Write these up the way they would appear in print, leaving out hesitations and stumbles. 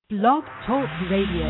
Blog Talk Radio.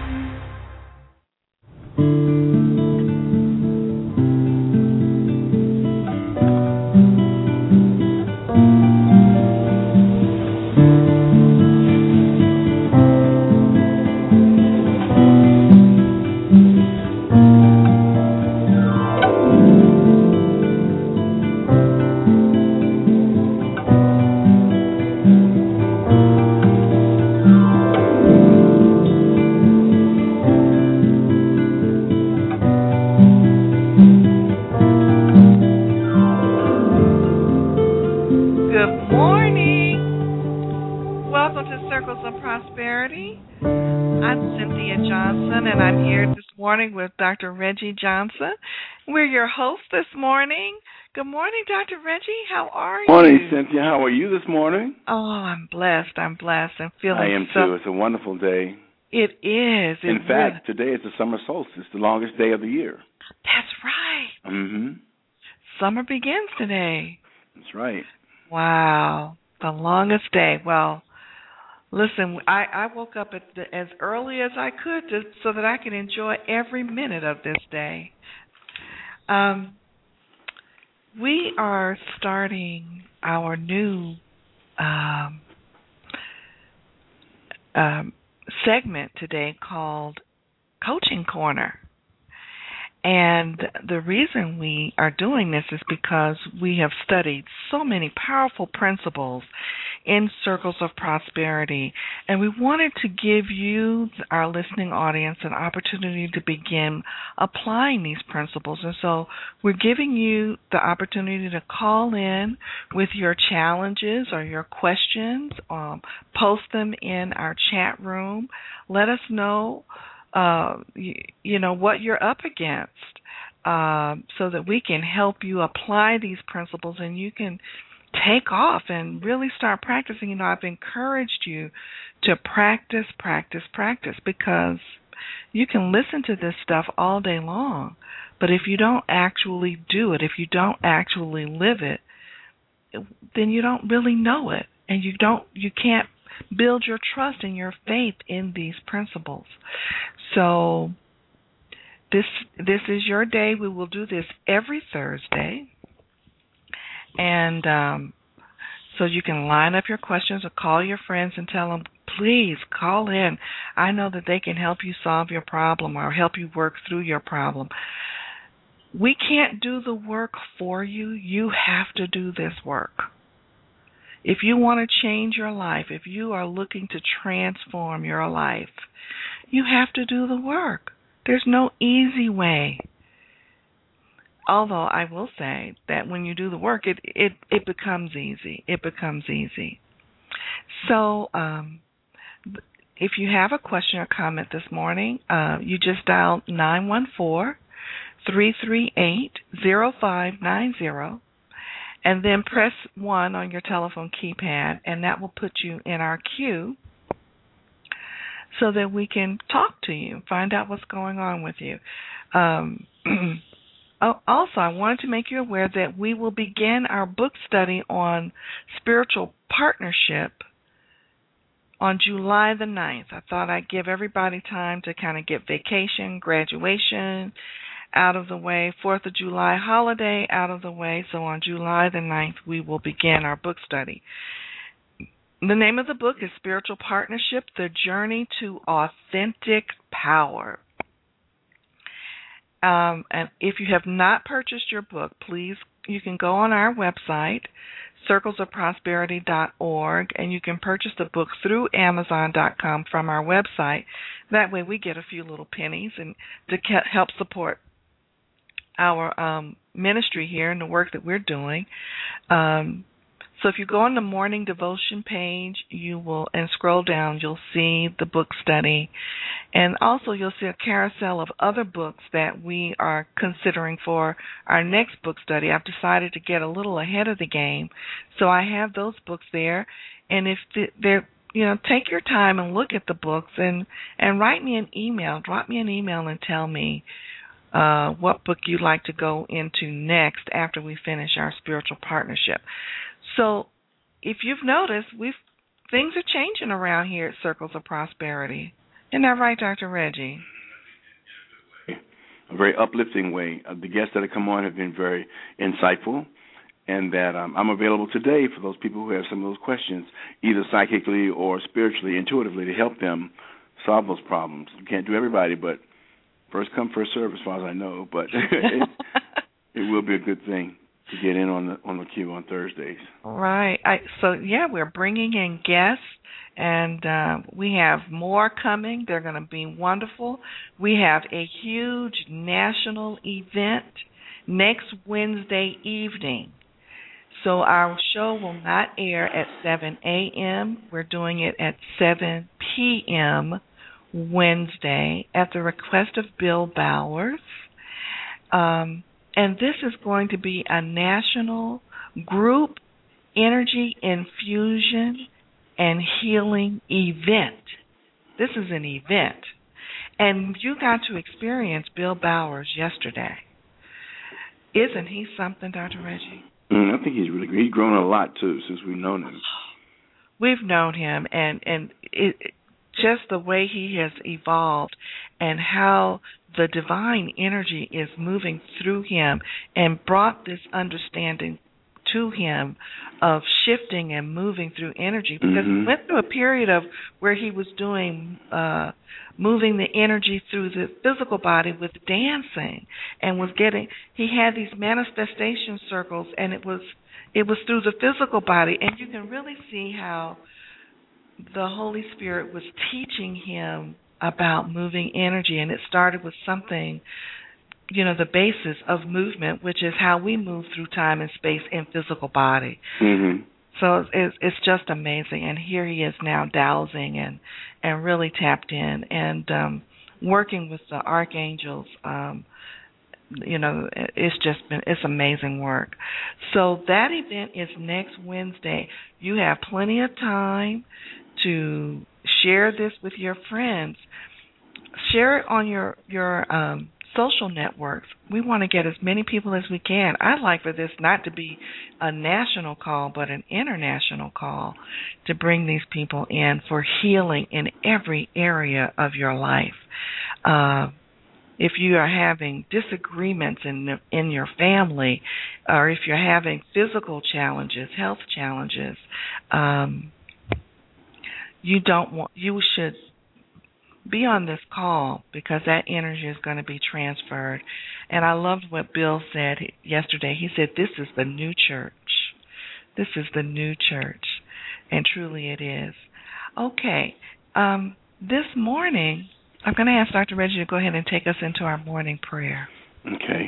With Dr. Reggie Johnson. We're your hosts this morning. Good morning, Dr. Reggie. How are you? Morning, Cynthia. How are you this morning? Oh, I'm blessed. I'm feeling I am too. It's a wonderful day. It is. In fact, today is the summer solstice, the longest day of the year. That's right. Mm-hmm. Summer begins today. That's right. Wow. The longest day. Well, listen, I woke up as early as I could so that I could enjoy every minute of this day. We are starting our new segment today called Coaching Corner. And the reason we are doing this is because we have studied so many powerful principles in Circles of Prosperity, and we wanted to give you, our listening audience, an opportunity to begin applying these principles. And so we're giving you the opportunity to call in with your challenges or your questions, post them in our chat room. Let us know what you're up against, so that we can help you apply these principles and you can take off and really start practicing. I've encouraged you to practice, because you can listen to this stuff all day long, but if you don't actually do it, if you don't actually live it, then you don't really know it, and you can't build your trust and your faith in these principles. So this is your day. We will do this every Thursday. And so you can line up your questions or call your friends and tell them, please call in. I know that they can help you solve your problem or help you work through your problem. We can't do the work for you. You have to do this work. If you want to change your life, if you are looking to transform your life, you have to do the work. There's no easy way. Although I will say that when you do the work, it becomes easy. It becomes easy. So if you have a question or comment this morning, you just dial 914-338-0590, and then press 1 on your telephone keypad, and that will put you in our queue so that we can talk to you, find out what's going on with you. Also, I wanted to make you aware that we will begin our book study on spiritual partnership on July the 9th. I thought I'd give everybody time to kind of get vacation, graduation out of the way, 4th of July holiday out of the way. So on July the 9th, we will begin our book study. The name of the book is Spiritual Partnership, The Journey to Authentic Power. And if you have not purchased your book, please, you can go on our website, circlesofprosperity.org, and you can purchase the book through Amazon.com from our website. That way we get a few little pennies and to help support our ministry here and the work that we're doing. So if you go on the morning devotion page, and scroll down, you'll see the book study. And also you'll see a carousel of other books that we are considering for our next book study. I've decided to get a little ahead of the game, so I have those books there. And if they're, take your time and look at the books and write me an email. Drop me an email and tell me what book you'd like to go into next after we finish our spiritual partnership. So if you've noticed, we've things are changing around here at Circles of Prosperity. Isn't that right, Dr. Reggie? A very uplifting way. The guests that have come on have been very insightful, and that I'm available today for those people who have some of those questions, either psychically or spiritually, intuitively, to help them solve those problems. You can't do everybody, but first come, first serve, as far as I know. But it will be a good thing to get in on the queue on Thursdays. Right. We're bringing in guests, and we have more coming. They're going to be wonderful. We have a huge national event next Wednesday evening. So our show will not air at 7 a.m. We're doing it at 7 p.m. Wednesday at the request of Bill Bowers. And this is going to be a national group energy infusion and healing event. This is an event. And you got to experience Bill Bowers yesterday. Isn't he something, Dr. Reggie? I think he's really great. He's grown a lot, too, since we've known him. We've known him, and just the way he has evolved and how the divine energy is moving through him and brought this understanding to him of shifting and moving through energy, because he went through a period of where he was doing moving the energy through the physical body with dancing, and he had these manifestation circles, and it was through the physical body, and you can really see how the Holy Spirit was teaching him about moving energy, and it started with something, the basis of movement, which is how we move through time and space in physical body. Mm-hmm. So it's just amazing, and here he is now dowsing and really tapped in and working with the archangels. It's amazing work. So that event is next Wednesday. You have plenty of time to share this with your friends. Share it on your social networks. We want to get as many people as we can. I'd like for this not to be a national call, but an international call to bring these people in for healing in every area of your life. If you are having disagreements in your family, or if you're having physical challenges, health challenges, you should be on this call, because that energy is going to be transferred. And I loved what Bill said yesterday. He said, this is the new church. This is the new church. And truly it is. Okay. This morning, I'm going to ask Dr. Reggie to go ahead and take us into our morning prayer. Okay.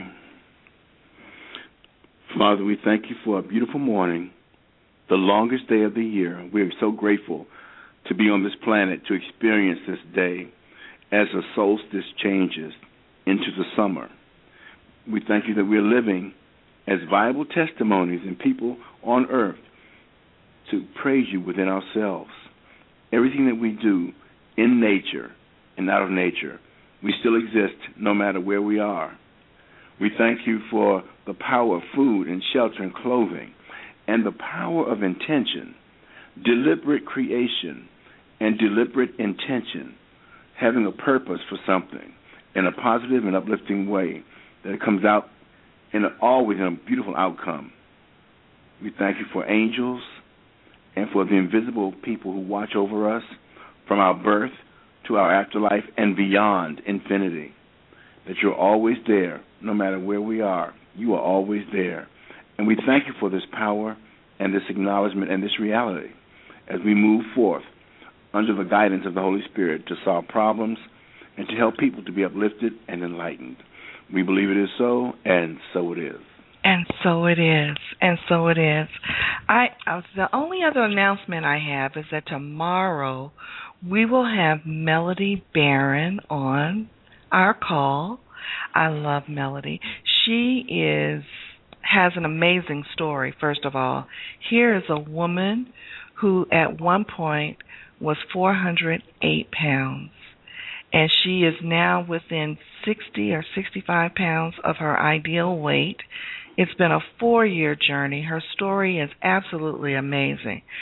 Father, we thank you for a beautiful morning, the longest day of the year. We are so grateful to be on this planet, to experience this day as the solstice changes into the summer. We thank you that we're living as viable testimonies and people on earth to praise you within ourselves. Everything that we do in nature and out of nature, we still exist no matter where we are. We thank you for the power of food and shelter and clothing, and the power of intention, deliberate creation, and deliberate intention, having a purpose for something in a positive and uplifting way that comes out always in a beautiful outcome. We thank you for angels and for the invisible people who watch over us from our birth to our afterlife and beyond infinity, that you're always there no matter where we are. You are always there. And we thank you for this power and this acknowledgement and this reality as we move forth under the guidance of the Holy Spirit to solve problems and to help people to be uplifted and enlightened. We believe it is so, and so it is. And so it is. And so it is. The only other announcement I have is that tomorrow we will have Melody Barron on our call. I love Melody. She has an amazing story, first of all. Here is a woman who at one point was 408 pounds, and she is now within 60 or 65 pounds of her ideal weight. It's been a 4-year journey. Her story is absolutely amazing.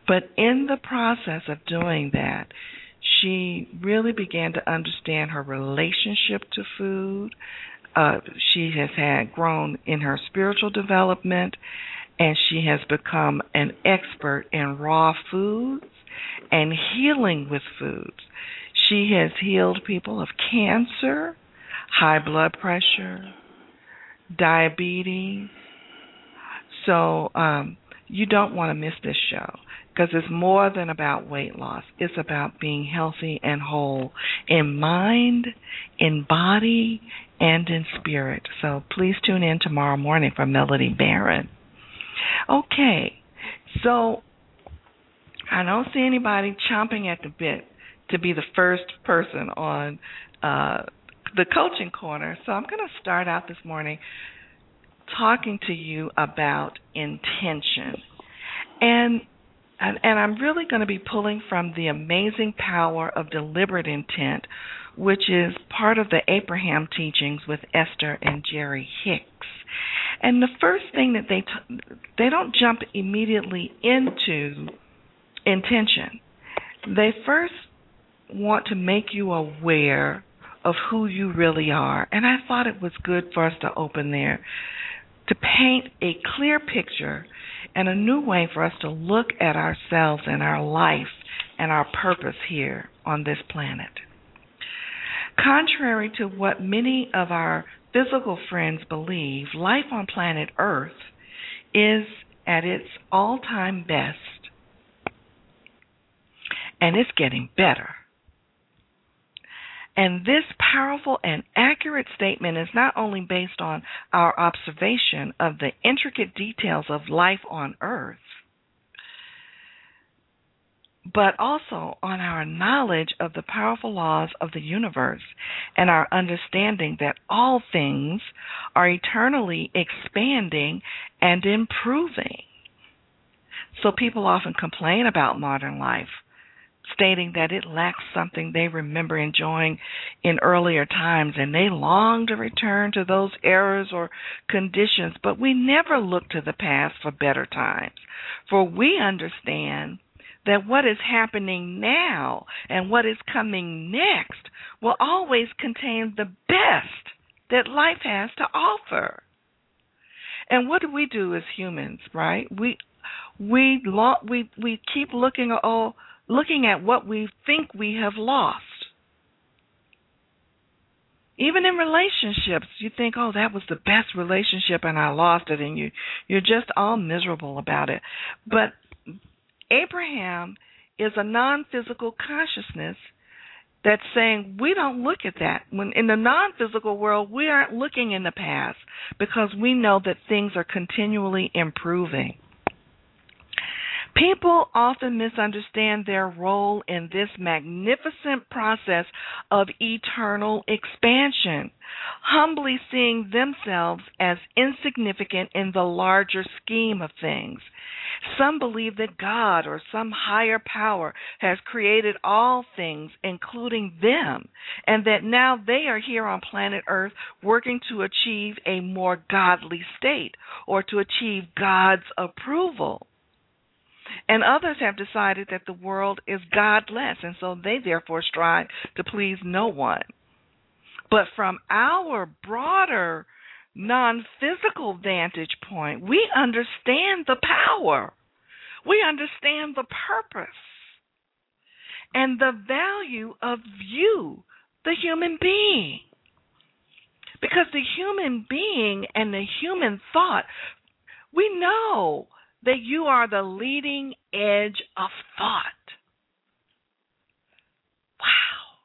But in the process of doing that, she really began to understand her relationship to food. She has had grown in her spiritual development, and she has become an expert in raw foods and healing with foods. She has healed people of cancer, high blood pressure, diabetes. So you don't want to miss this show, because it's more than about weight loss. It's about being healthy and whole in mind, in body, and in spirit. So please tune in tomorrow morning for Melody Barron. Okay, so I don't see anybody chomping at the bit to be the first person on the Coaching Corner, so I'm going to start out this morning talking to you about intention. And I'm really going to be pulling from The Amazing Power of Deliberate Intent, which is part of the Abraham teachings with Esther and Jerry Hicks. And the first thing that they don't jump immediately into intention. They first want to make you aware of who you really are. And I thought it was good for us to open there, to paint a clear picture and a new way for us to look at ourselves and our life and our purpose here on this planet. Contrary to what many of our physical friends believe, life on planet Earth is at its all-time best, and it's getting better. And this powerful and accurate statement is not only based on our observation of the intricate details of life on Earth, but also on our knowledge of the powerful laws of the universe and our understanding that all things are eternally expanding and improving. So people often complain about modern life, stating that it lacks something they remember enjoying in earlier times, and they long to return to those eras or conditions, but we never look to the past for better times, for we understand that what is happening now and what is coming next will always contain the best that life has to offer. And what do we do as humans, right? We keep looking at what we think we have lost. Even in relationships, you think, oh, that was the best relationship and I lost it, and you're just all miserable about it. But Abraham is a non-physical consciousness that's saying we don't look at that. When in the non-physical world, we aren't looking in the past because we know that things are continually improving. People often misunderstand their role in this magnificent process of eternal expansion, humbly seeing themselves as insignificant in the larger scheme of things. Some believe that God or some higher power has created all things, including them, and that now they are here on planet Earth working to achieve a more godly state or to achieve God's approval. And others have decided that the world is godless, and so they therefore strive to please no one. But from our broader non-physical vantage point, we understand the power. We understand the purpose and the value of you, the human being. Because the human being and the human thought, we know that you are the leading edge of thought. Wow.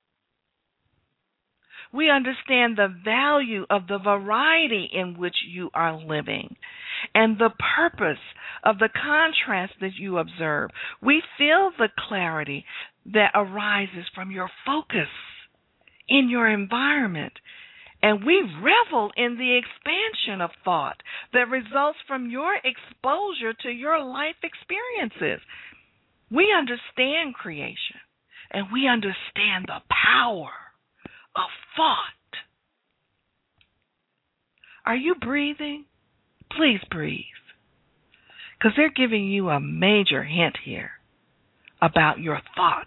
We understand the value of the variety in which you are living and the purpose of the contrast that you observe. We feel the clarity that arises from your focus in your environment. And we revel in the expansion of thought that results from your exposure to your life experiences. We understand creation, and we understand the power of thought. Are you breathing? Please breathe. Because they're giving you a major hint here about your thoughts.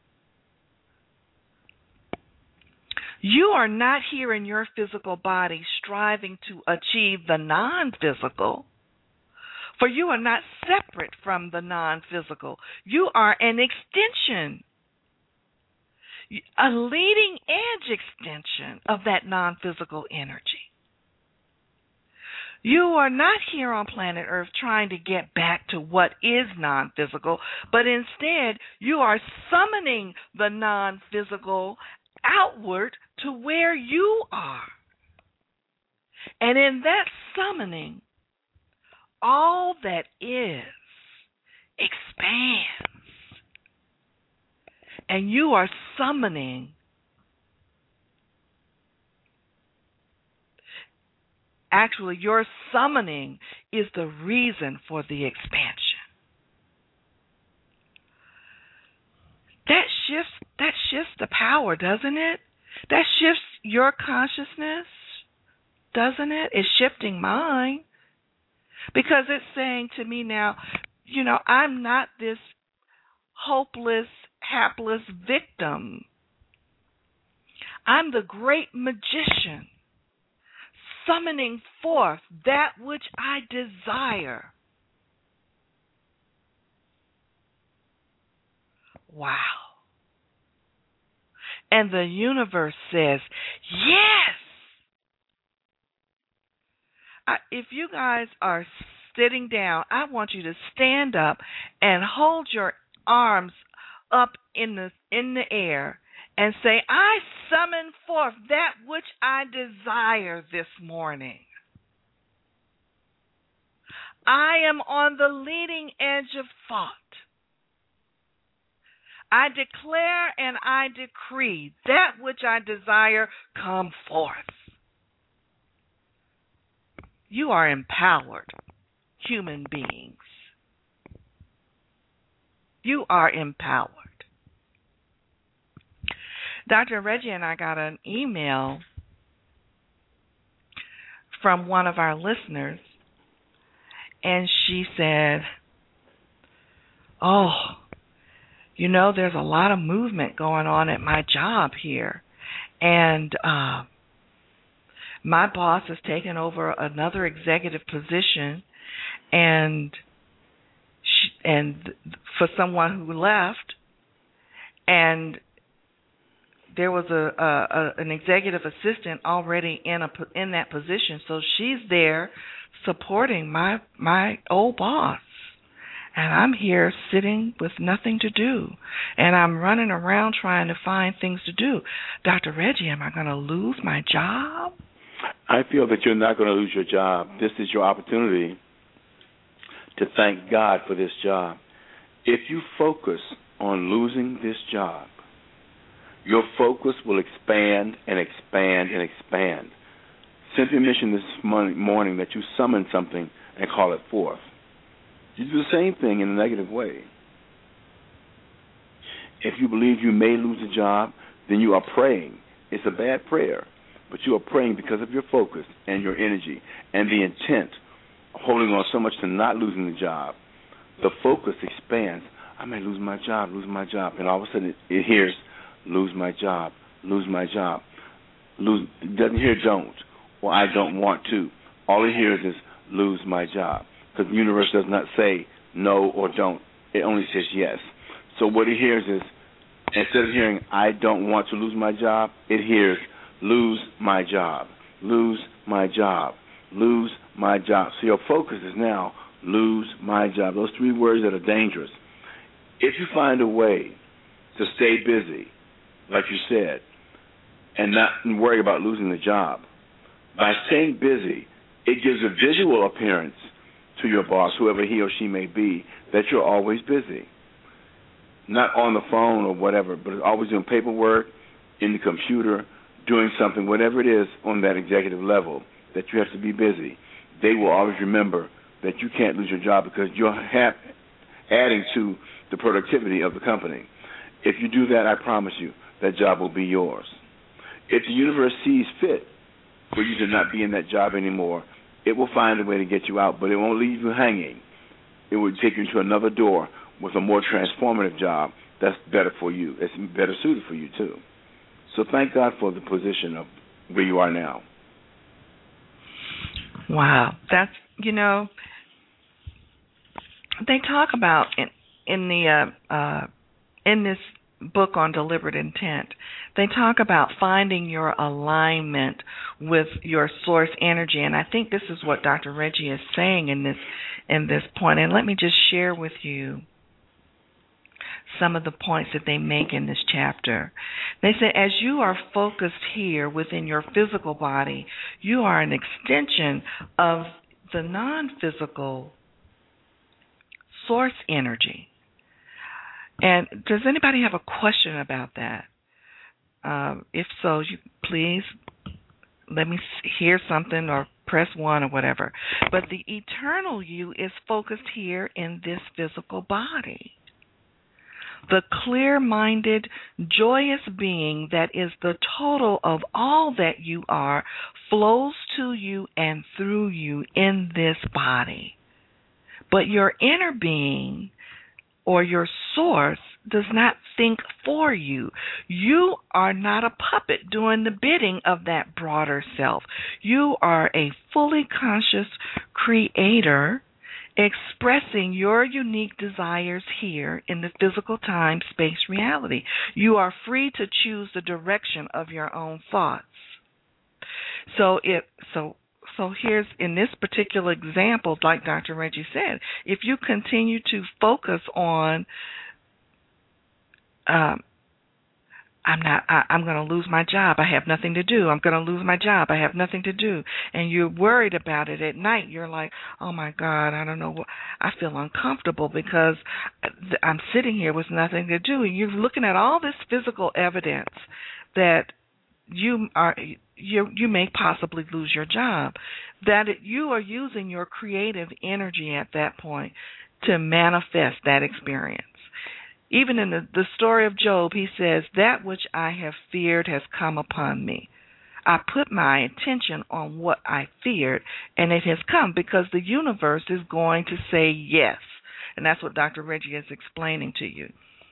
You are not here in your physical body striving to achieve the non-physical, for you are not separate from the non-physical. You are an extension, a leading edge extension of that non-physical energy. You are not here on planet Earth trying to get back to what is non-physical, but instead you are summoning the non-physical outward to where you are. And in that summoning, all that is expands. And you are summoning. Actually, your summoning is the reason for the expansion. That shifts the power, doesn't it? That shifts your consciousness, doesn't it? It's shifting mine. Because it's saying to me now, I'm not this hopeless, hapless victim. I'm the great magician, summoning forth that which I desire. Wow. And the universe says, yes. If you guys are sitting down, I want you to stand up and hold your arms up in the air and say, I summon forth that which I desire this morning. I am on the leading edge of thought. I declare and I decree that which I desire come forth. You are empowered human beings. You are empowered. Dr. Reggie and I got an email from one of our listeners, and she said, there's a lot of movement going on at my job here, and my boss has taken over another executive position, and for someone who left, and there was an executive assistant already in that position, so she's there supporting my old boss. And I'm here sitting with nothing to do. And I'm running around trying to find things to do. Dr. Reggie, am I going to lose my job? I feel that you're not going to lose your job. This is your opportunity to thank God for this job. If you focus on losing this job, your focus will expand and expand and expand. Cynthia mentioned this morning that you summon something and call it forth. You do the same thing in a negative way. If you believe you may lose a job, then you are praying. It's a bad prayer, but you are praying because of your focus and your energy and the intent of holding on so much to not losing the job. The focus expands. I may lose my job, and all of a sudden it hears, lose my job, lose my job. It doesn't hear don't, or I don't want to. All it hears is lose my job. Because the universe does not say no or don't. It only says yes. So what it hears is, instead of hearing I don't want to lose my job, it hears lose my job, lose my job, lose my job. So your focus is now lose my job. Those three words that are dangerous. If you find a way to stay busy, like you said, and not worry about losing the job, by staying busy, it gives a visual appearance to your boss, whoever he or she may be, that you're always busy. Not on the phone or whatever, but always doing paperwork, in the computer, doing something, whatever it is on that executive level, that you have to be busy. They will always remember that you can't lose your job because you're adding to the productivity of the company. If you do that, I promise you, that job will be yours. If the universe sees fit for you to not be in that job anymore, it will find a way to get you out, but it won't leave you hanging. it would take you to another door with a more transformative job that's better for you. It's better suited for you, too. So thank God for the position of where you are now. Wow. That's, they talk about in this book on deliberate intent, they talk about finding your alignment with your source energy, and I think this is what Dr. Reggie is saying in this point. And let me just share with you some of the points that they make in this chapter. They say, as you are focused here within your physical body, you are an extension of the non-physical source energy. And does anybody have a question about that? If so, please let me hear something or press 1 or whatever. But the eternal you is focused here in this physical body. The clear-minded, joyous being that is the total of all that you are flows to you and through you in this body. But your inner being or your source does not think for you. You are not a puppet doing the bidding of that broader self. You are a fully conscious creator expressing your unique desires here in the physical time-space reality. You are free to choose the direction of your own thoughts. So here's, in this particular example, like Dr. Reggie said, if you continue to focus on, I'm going to lose my job, I have nothing to do, I'm going to lose my job, I have nothing to do, and you're worried about it at night, you're like, oh my God, I don't know, I feel uncomfortable because I'm sitting here with nothing to do, and you're looking at all this physical evidence that you may possibly lose your job, that you are using your creative energy at that point to manifest that experience. Even in the story of Job, he says, that which I have feared has come upon me. I put my attention on what I feared, and it has come because the universe is going to say yes. And that's what Dr. Reggie is explaining to you.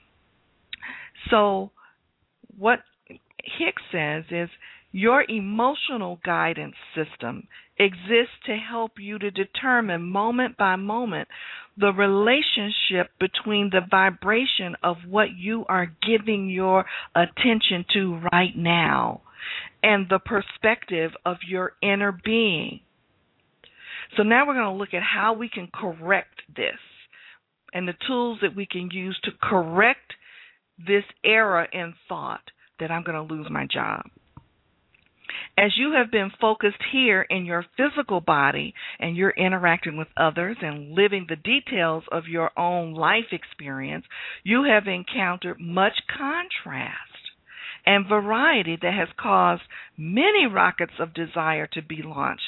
So what Hicks says is, your emotional guidance system exists to help you to determine moment by moment the relationship between the vibration of what you are giving your attention to right now and the perspective of your inner being. So now we're going to look at how we can correct this and the tools that we can use to correct this error in thought that I'm going to lose my job. As you have been focused here in your physical body and you're interacting with others and living the details of your own life experience, you have encountered much contrast and variety that has caused many rockets of desire to be launched.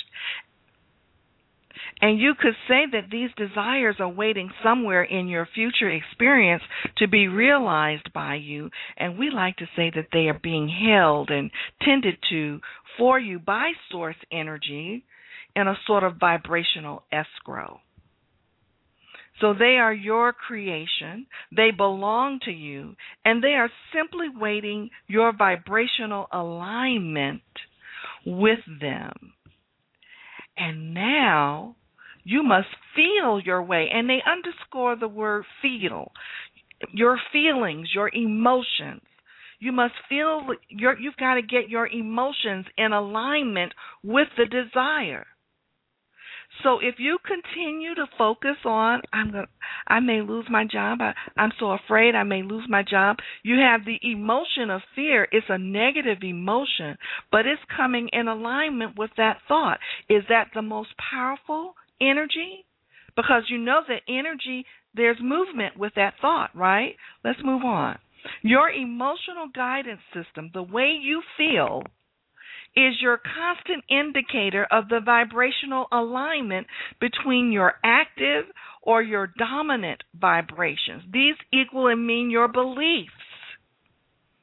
And you could say that these desires are waiting somewhere in your future experience to be realized by you, and we like to say that they are being held and tended to for you by source energy in a sort of vibrational escrow. So they are your creation, they belong to you, and they are simply waiting your vibrational alignment with them. And now you must feel your way, and they underscore the word feel, your feelings, your emotions. You must feel, you've got to get your emotions in alignment with the desire. So if you continue to focus on, I may lose my job, I'm so afraid I may lose my job, you have the emotion of fear. It's a negative emotion, but it's coming in alignment with that thought. Is that the most powerful energy? Because you know that energy, there's movement with that thought, right? Let's move on. Your emotional guidance system, the way you feel, is your constant indicator of the vibrational alignment between your active or your dominant vibrations. These equal and mean your beliefs.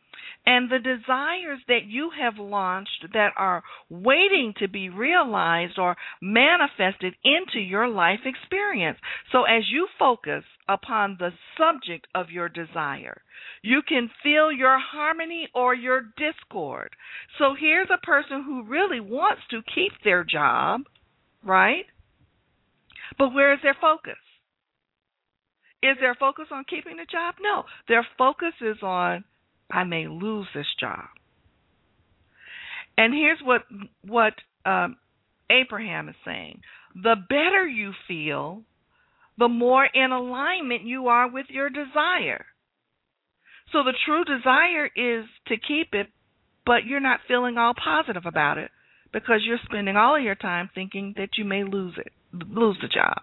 and the desires that you have launched that are waiting to be realized or manifested into your life experience. So as you focus upon the subject of your desire, you can feel your harmony or your discord. So here's a person who really wants to keep their job, right? But where is their focus? Is their focus on keeping the job? No. Their focus is on, I may lose this job. And here's what Abraham is saying. The better you feel, the more in alignment you are with your desire. So the true desire is to keep it, but you're not feeling all positive about it because you're spending all of your time thinking that you may lose the job.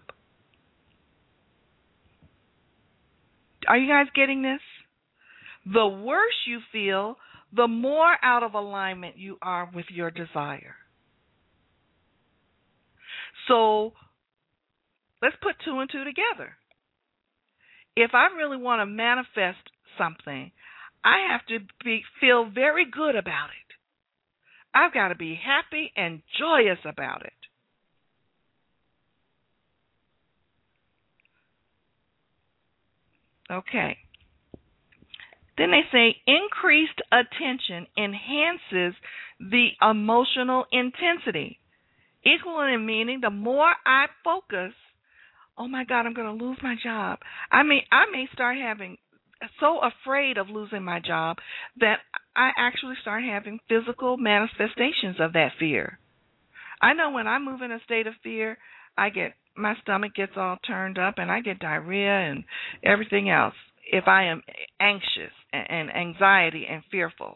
Are you guys getting this? The worse you feel, the more out of alignment you are with your desire. So let's put two and two together. If I really want to manifest something, I have to feel very good about it. I've got to be happy and joyous about it. Okay. Then they say increased attention enhances the emotional intensity. Equal in meaning, the more I focus, oh my God, I'm going to lose my job. I may start having so afraid of losing my job that I actually start having physical manifestations of that fear. I know when I move in a state of fear, my stomach gets all turned up and I get diarrhea and everything else if I am anxious and anxiety and fearful.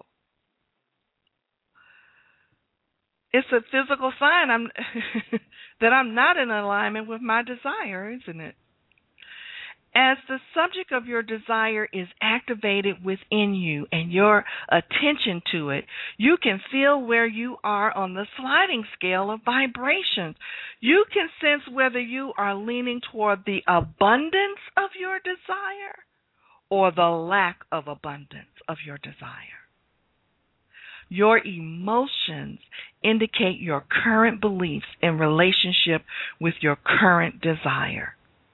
It's a physical sign that I'm not in alignment with my desire, isn't it? As the subject of your desire is activated within you and your attention to it, you can feel where you are on the sliding scale of vibrations. You can sense whether you are leaning toward the abundance of your desire or the lack of abundance of your desire. Your emotions indicate your current beliefs in relationship with your current desire.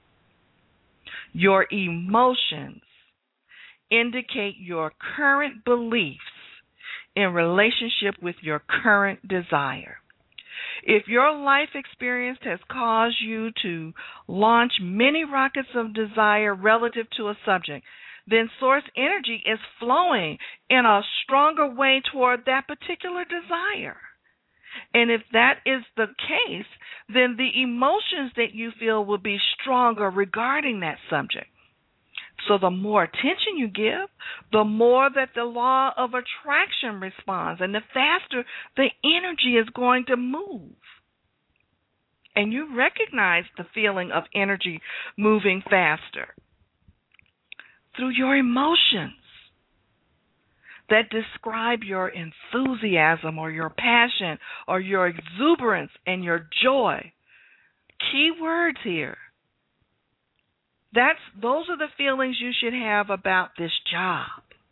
Your emotions indicate your current beliefs in relationship with your current desire. If your life experience has caused you to launch many rockets of desire relative to a subject, then source energy is flowing in a stronger way toward that particular desire. And if that is the case, then the emotions that you feel will be stronger regarding that subject. So the more attention you give, the more that the law of attraction responds, and the faster the energy is going to move. And you recognize the feeling of energy moving faster through your emotions that describe your enthusiasm or your passion or your exuberance and your joy. Key words here. Those are the feelings you should have about this job.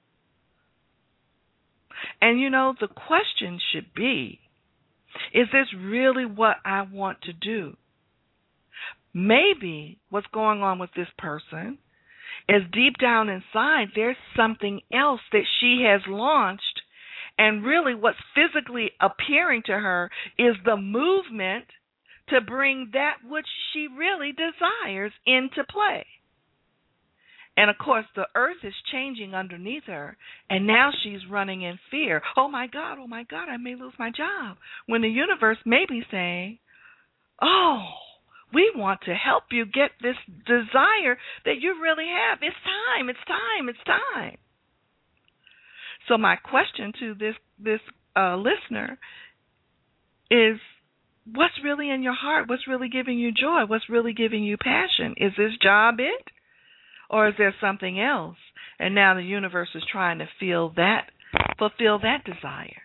And the question should be, is this really what I want to do? Maybe what's going on with this person is deep down inside, there's something else that she has launched, and really what's physically appearing to her is the movement to bring that which she really desires into play. And of course, the earth is changing underneath her, and now she's running in fear. Oh my God, I may lose my job. When the universe may be saying, oh, we want to help you get this desire that you really have. It's time, it's time, it's time. So my question to this listener is, what's really in your heart? What's really giving you joy? What's really giving you passion? Is this job it? Or is there something else? And now the universe is trying to fulfill that desire.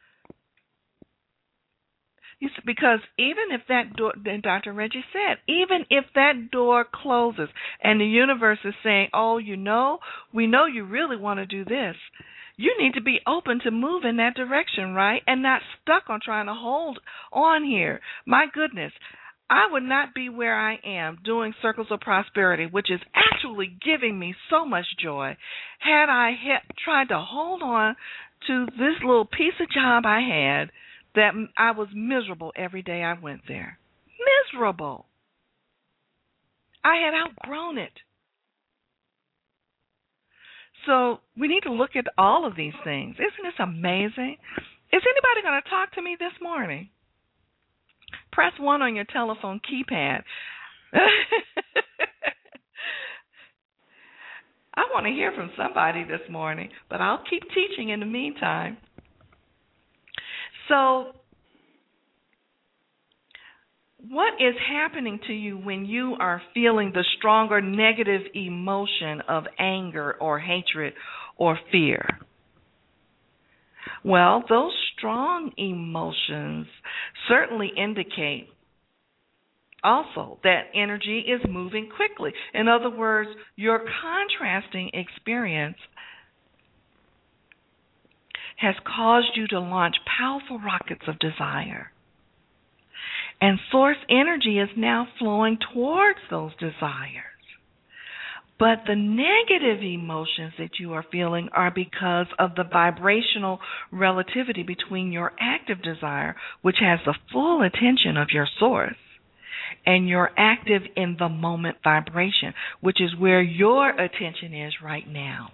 Because even if that door, and Dr. Reggie said, even if that door closes and the universe is saying, oh, we know you really want to do this, You need to be open to move in that direction, right? And not stuck on trying to hold on here. My goodness, I would not be where I am doing Circles of Prosperity, which is actually giving me so much joy, had I tried to hold on to this little piece of job I had that I was miserable every day I went there. Miserable. I had outgrown it. So we need to look at all of these things. Isn't this amazing? Is anybody going to talk to me this morning? Press 1 on your telephone keypad. I want to hear from somebody this morning, but I'll keep teaching in the meantime. So, what is happening to you when you are feeling the stronger negative emotion of anger or hatred or fear? Well, those strong emotions certainly indicate also that energy is moving quickly. In other words, your contrasting experience has caused you to launch powerful rockets of desire. And source energy is now flowing towards those desires. But the negative emotions that you are feeling are because of the vibrational relativity between your active desire, which has the full attention of your source, and your active in the moment vibration, which is where your attention is right now.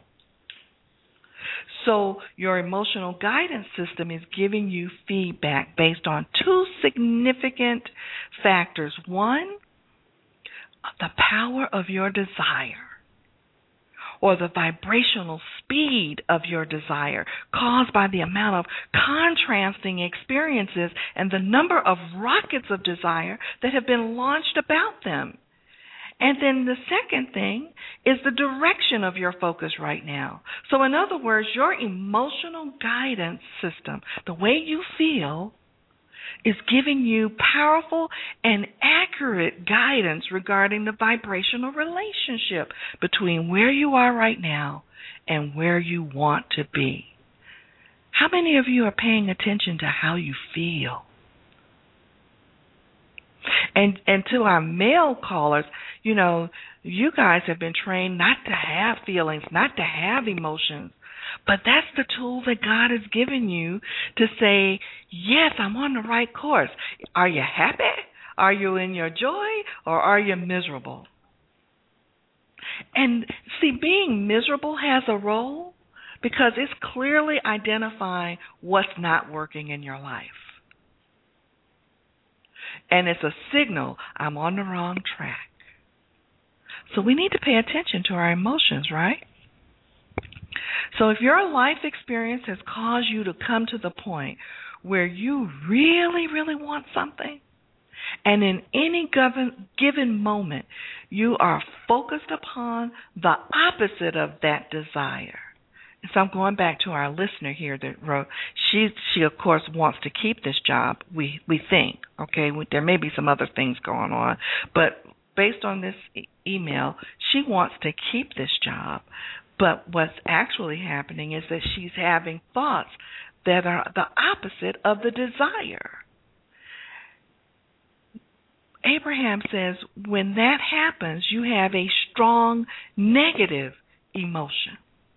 So your emotional guidance system is giving you feedback based on two significant factors. One, the power of your desire, or the vibrational speed of your desire caused by the amount of contrasting experiences and the number of rockets of desire that have been launched about them. And then the second thing is the direction of your focus right now. So in other words, your emotional guidance system, the way you feel, is giving you powerful and accurate guidance regarding the vibrational relationship between where you are right now and where you want to be. How many of you are paying attention to how you feel? And to our male callers, you know, you guys have been trained not to have feelings, not to have emotions. But that's the tool that God has given you to say, yes, I'm on the right course. Are you happy? Are you in your joy? Or are you miserable? And see, being miserable has a role because it's clearly identifying what's not working in your life. And it's a signal, I'm on the wrong track. So we need to pay attention to our emotions, right? So if your life experience has caused you to come to the point where you really, really want something, and in any given moment you are focused upon the opposite of that desire. So I'm going back to our listener here that wrote, she of course wants to keep this job, we think, okay? There may be some other things going on, but based on this email, she wants to keep this job. But what's actually happening is that she's having thoughts that are the opposite of the desire. Abraham says when that happens, you have a strong negative emotion.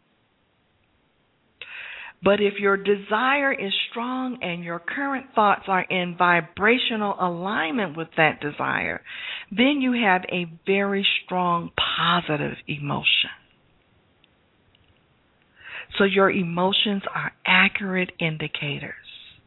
But if your desire is strong and your current thoughts are in vibrational alignment with that desire, then you have a very strong positive emotion. So your emotions are accurate indicators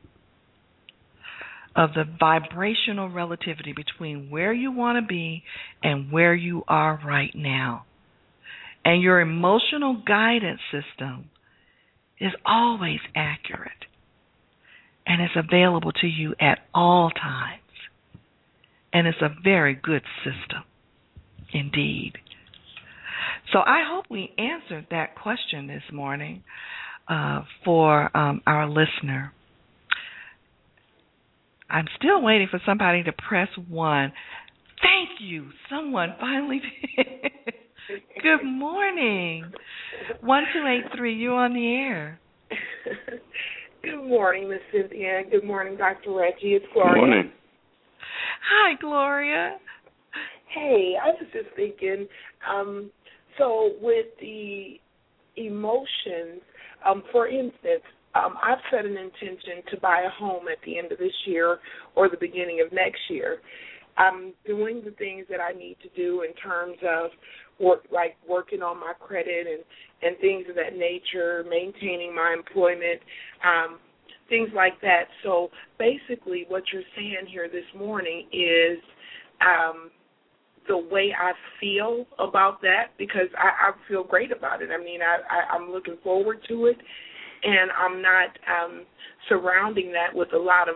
of the vibrational relativity between where you want to be and where you are right now. And your emotional guidance system is always accurate and is available to you at all times. And it's a very good system indeed. So I hope we answered that question this morning for our listener. I'm still waiting for somebody to press 1. Thank you. Someone finally did. Good morning. 1283, you on the air. Good morning, Miss Cynthia. Good morning, Dr. Reggie. It's Gloria. Good morning. Hi, Gloria. Hey, I was just thinking, so with the emotions, for instance, I've set an intention to buy a home at the end of this year or the beginning of next year. I'm doing the things that I need to do in terms of working on my credit and things of that nature, maintaining my employment, things like that. So basically what you're saying here this morning is the way I feel about that, because I feel great about it. I mean, I'm looking forward to it, and I'm not surrounding that with a lot of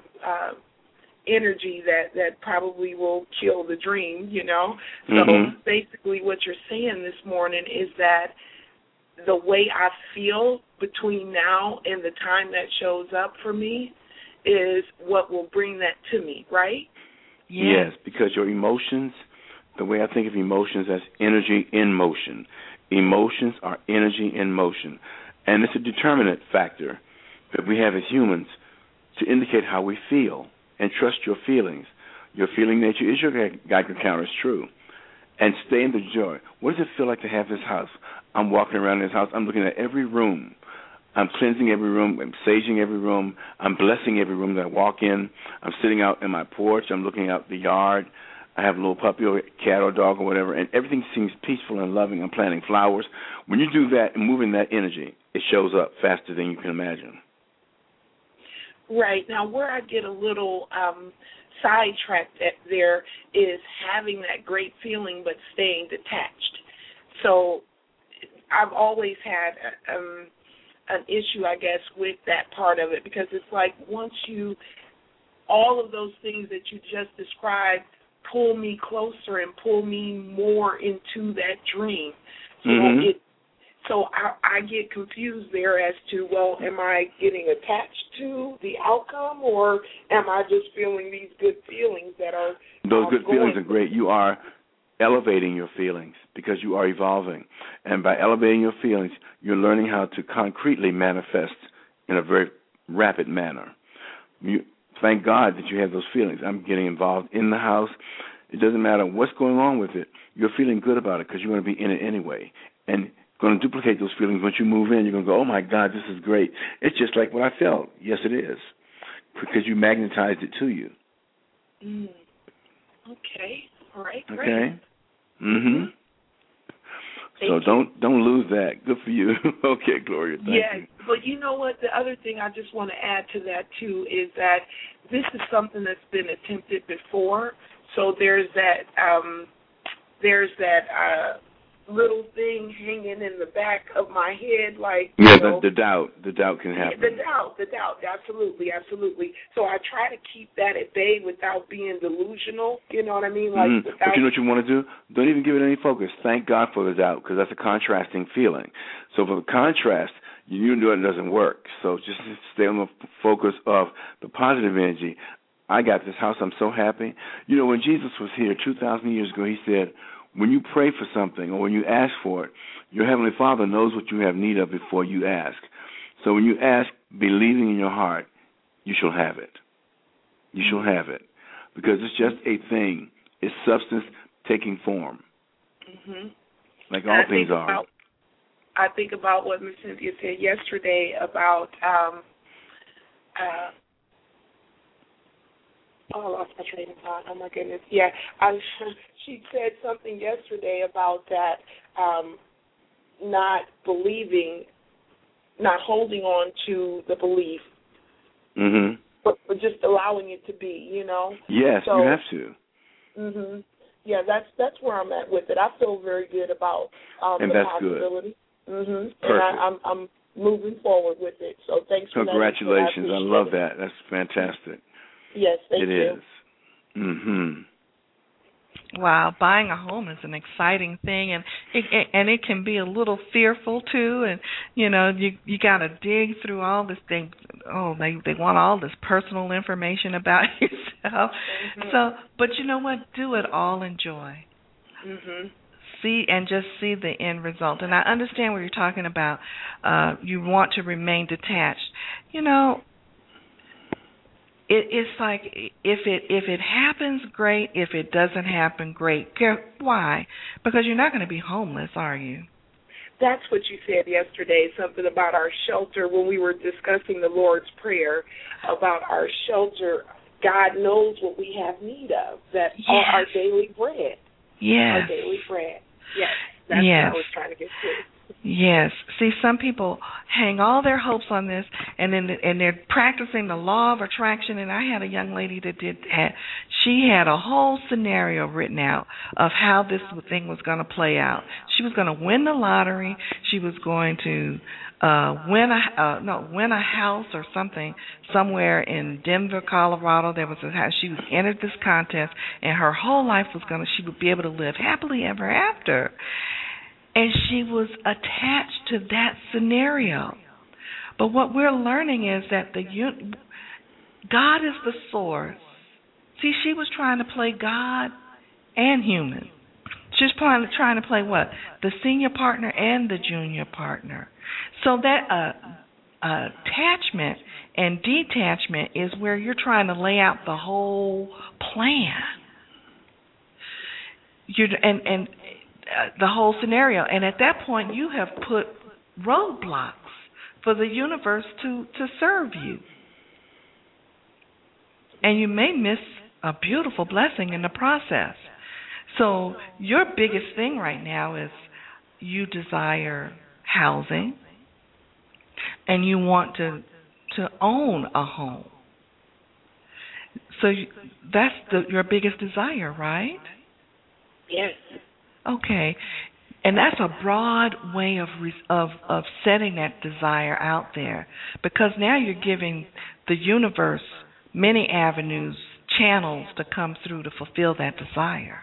energy that probably will kill the dream, you know. Mm-hmm. So basically what you're saying this morning is that the way I feel between now and the time that shows up for me is what will bring that to me, right? Yes, because your emotions, the way I think of emotions as energy in motion. Emotions are energy in motion. And it's a determinant factor that we have as humans to indicate how we feel. And trust your feelings. Your feeling nature is your Geiger counter. It's true. And stay in the joy. What does it feel like to have this house? I'm walking around this house. I'm looking at every room. I'm cleansing every room. I'm saging every room. I'm blessing every room that I walk in. I'm sitting out in my porch. I'm looking out the yard. I have a little puppy or cat or dog or whatever, and everything seems peaceful and loving. I'm planting flowers. When you do that and move in that energy, it shows up faster than you can imagine. Right. Now, where I get a little sidetracked there is having that great feeling but staying detached. So I've always had an issue, I guess, with that part of it, because it's like once all of those things that you just described pull me closer and pull me more into that dream. So Mm-hmm. So I get confused there as to, well, am I getting attached to the outcome, or am I just feeling these good feelings that are Those good feelings are great. You are elevating your feelings because you are evolving. And by elevating your feelings, you're learning how to concretely manifest in a very rapid manner. Thank God that you have those feelings. I'm getting involved in the house. It doesn't matter what's going on with it. You're feeling good about it because you're going to be in it anyway. And going to duplicate those feelings. Once you move in, you're going to go, oh, my God, this is great. It's just like what I felt. Yes, it is, because you magnetized it to you. Okay. All right. Great. Okay. Mm-hmm. So don't lose that. Good for you. Okay, Gloria. Thank you. But you know what? The other thing I just want to add to that, too, is that this is something that's been attempted before. So there's that little thing hanging in the back of my head, like, the doubt can happen. The doubt, absolutely. So I try to keep that at bay without being delusional. You know what I mean? Like, but you know what you want to do? Don't even give it any focus. Thank God for the doubt, because that's a contrasting feeling. So for the contrast, you know it doesn't work. So just stay on the focus of the positive energy. I got this house. I'm so happy. You know, when Jesus was here 2,000 years ago, he said, when you pray for something or when you ask for it, your Heavenly Father knows what you have need of before you ask. So when you ask, believing in your heart, you shall have it. You shall have it. Because it's just a thing. It's substance taking form. Mm-hmm. Like all things are. I think about what Ms. Cynthia said yesterday about I lost my train of thought. Oh, my goodness. Yeah, she said something yesterday about that not believing, not holding on to the belief, but just allowing it to be, you know? Yes, so, you have to. Yeah, that's where I'm at with it. I feel very good about and the that's possibility. Good. And I'm moving forward with it. So thanks for Congratulations. I love that. That's fantastic. Yes, thank you. It is. Wow, buying a home is an exciting thing, and it can be a little fearful too. And you know, you got to dig through all this thing. Oh, they want all this personal information about yourself. So, but you know what? Do it all in joy. just see the end result. And I understand what you're talking about. You want to remain detached. You know, it's like if it happens, great. If it doesn't happen, great. Why? Because you're not going to be homeless, are you? That's what you said yesterday, something about our shelter when we were discussing the Lord's Prayer, about our shelter. God knows what we have need of, that our daily bread. Yes. Our daily bread. Yes. That's what I was trying to get to. Yes. See, some people hang all their hopes on this, and they're practicing the law of attraction. And I had a young lady that she had a whole scenario written out of how this thing was going to play out. She was going to win the lottery. She was going to win a house or something somewhere in Denver, Colorado. There was a house. She entered this contest, and her whole life she would be able to live happily ever after. And she was attached to that scenario. But what we're learning is that God is the source. See, she was trying to play God and human. She was trying to play what? The senior partner and the junior partner. So that attachment and detachment is where you're trying to lay out the whole plan. The whole scenario. And at that point, you have put roadblocks for the universe to serve you. And you may miss a beautiful blessing in the process. So your biggest thing right now is you desire housing and you want to own a home. So that's your biggest desire, right? Yes. Okay, and that's a broad way of setting that desire out there, because now you're giving the universe many avenues, channels to come through to fulfill that desire.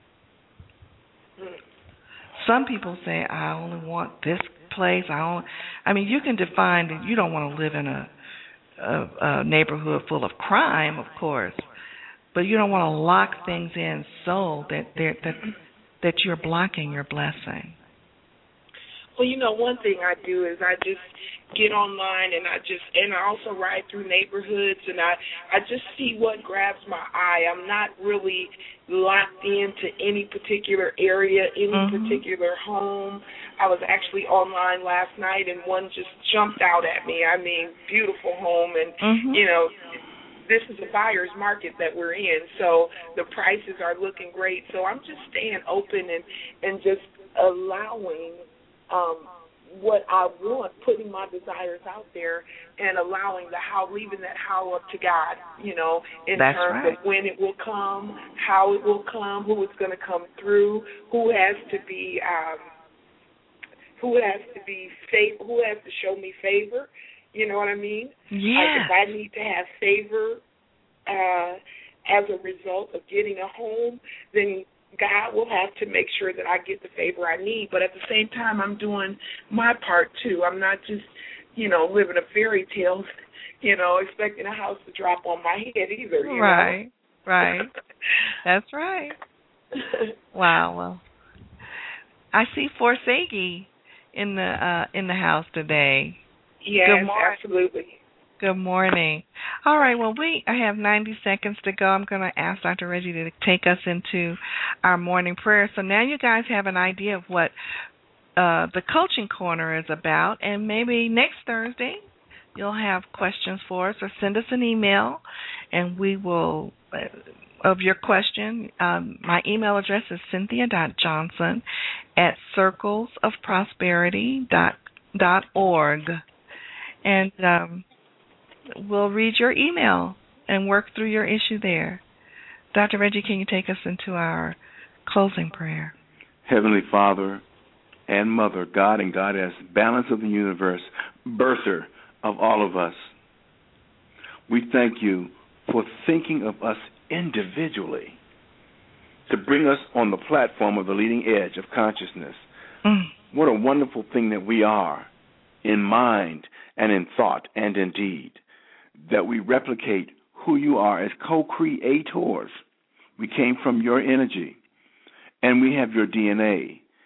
Some people say, I only want this place. You can define that you don't want to live in a neighborhood full of crime, of course, but you don't want to lock things in so that you're blocking your blessing. Well, one thing I do is I just get online and I also ride through neighborhoods and I just see what grabs my eye. I'm not really locked into any particular area, any particular home. I was actually online last night and one just jumped out at me. I mean, beautiful home and, this is a buyer's market that we're in, so the prices are looking great. So I'm just staying open and just allowing what I want, putting my desires out there and allowing leaving that how up to God, in That's terms right. of when it will come, how it will come, who it's going to come through, who has to show me favor. You know what I mean? Yeah. If I need to have favor as a result of getting a home, then God will have to make sure that I get the favor I need. But at the same time, I'm doing my part, too. I'm not just, living a fairy tale, expecting a house to drop on my head either. Right. That's right. Wow. Well, I see Forsagi in the house today. Yes, absolutely. Good morning. All right, well, I have 90 seconds to go. I'm going to ask Dr. Reggie to take us into our morning prayer. So now you guys have an idea of what the Coaching Corner is about, and maybe next Thursday you'll have questions for us, or send us an email, and we will, of your question, my email address is cynthia.johnson@circlesofprosperity.org. And we'll read your email and work through your issue there. Dr. Reggie, can you take us into our closing prayer? Heavenly Father and Mother, God and Goddess, balance of the universe, birther of all of us, we thank you for thinking of us individually to bring us on the platform of the leading edge of consciousness. What a wonderful thing that we are in mind and in thought and in deed, that we replicate who you are as co-creators. We came from your energy, and we have your DNA,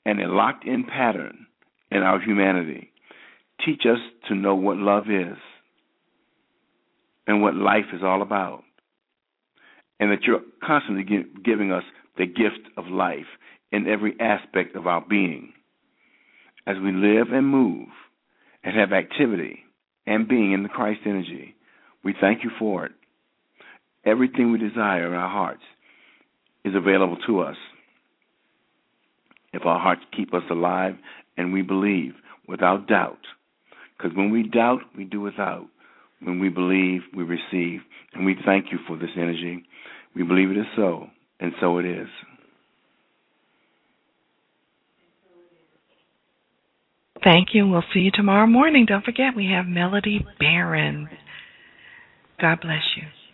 and a locked-in pattern in our humanity. Teach us to know what love is and what life is all about, and that you're constantly giving us the gift of life in every aspect of our being. As we live and move and have activity and being in the Christ energy, we thank you for it. Everything we desire in our hearts is available to us if our hearts keep us alive and we believe without doubt. Because when we doubt, we do without. When we believe, we receive. And we thank you for this energy. We believe it is so, and so it is. Thank you. We'll see you tomorrow morning. Don't forget, we have Melody Barron. God bless you.